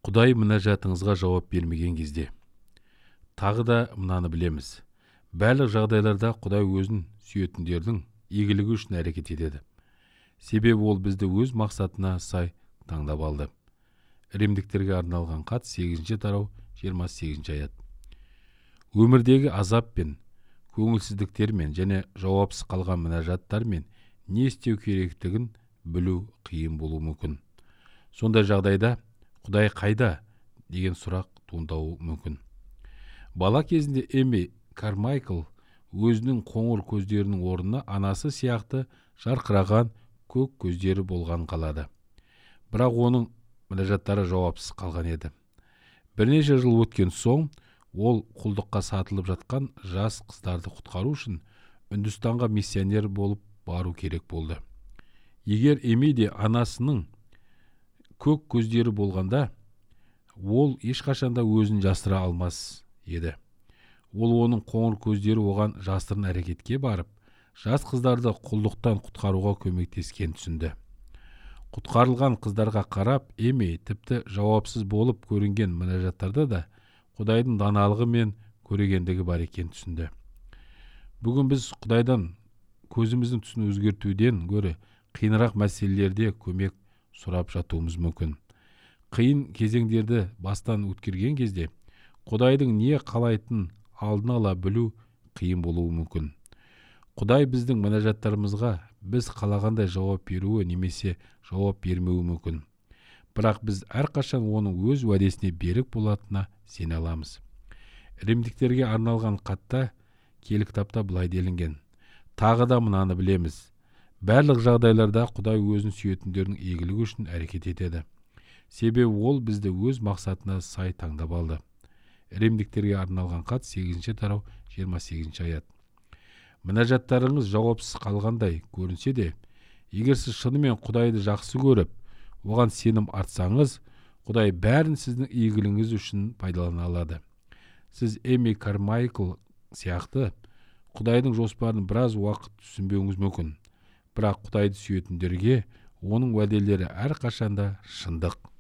Құдай мінәжатыңызға жауап бермеген кезде. Тағы да мынаны білеміз. Барлық жағдайларда Құдай өзін сүйетіндердің игілігі үшін әрекет етеді. Себебі ол бізді өз мақсатына сай таңдап алды. Римдіктерге арналған хат 8 тарау 28 аят. Өмірдегі азаппен, көңілсіздіктермен және жауапсыз қалған мінәжаттармен не істеу керектігін білу қиын болуы мүмкін. Сондай жағдайда Құдай қайда деген сұрақ туындауы мүмкін. Бала кезінде Эми Кармайкл өзінің қоңыр көздерінің орнына анасы сияқты жарқыраған көк көздері болған қалады. Бірақ оның мінәжаттары жауапсыз қалған еді. Бірнеше жыл өткен соң ол құлдыққа сатылып жатқан жас қыздарды құтқару үшін Үндістанға миссионер болып бару керек болды. Егер Эми де анасының көк көздері болғанда, ол ешқашанда өзін жасыра алмас еді. Ол оның қоңыр көздері оған жасырын әрекетке барып, жас қыздарды құлдықтан құтқаруға көмектескен түсінді. Құтқарылған қыздарға қарап, Эми тіпті жауапсыз болып көрінген мінәжаттарда да Құдайдың даналығы мен көрегендігі бар екен түсінді. Бүгін біз Құдайдан көзіміздің түсін өзгертуден гөрі қиынырақ мәселелерде көмек сұрап жатуымыз мүмкін. Қиын кезеңдерді бастан өткерген кезде Құдайдың не қалайтын алдын ала білу қиын болуы мүмкін. Құдай біздің мінәжаттарымызға біз қалағандай жауап беруі немесе жауап бермеуі мүмкін. Бірақ біз әрқашан оның өз уәдесіне берік болатынына сене аламыз. Римдіктерге арналған хатта киелі кітапта былай делінген: тағы да мынаны білеміз. Барлық жағдайларда Құдай өзін сүйетіндердің игілігі үшін әрекет етеді. Себебі ол бізді өз мақсатына сай таңдап алды. Римдіктерге арналған хат 8 тарау 28 аят. Мінәжаттарыңыз жауапсыз қалғандай көрінсе де, егер сіз шынымен Құдайды жақсы көріп, оған сенім артсаңыз, Құдай бәрін сіздің игілігіңіз үшін пайдалана алады. Сіз Эми Кармайкл сияқты Құдайдың жоспарын біраз уақыт түсінбеуіңіз мүмкін. Бірақ Құдайды сүйетіндерге оның уәделері әрқашанда шындық.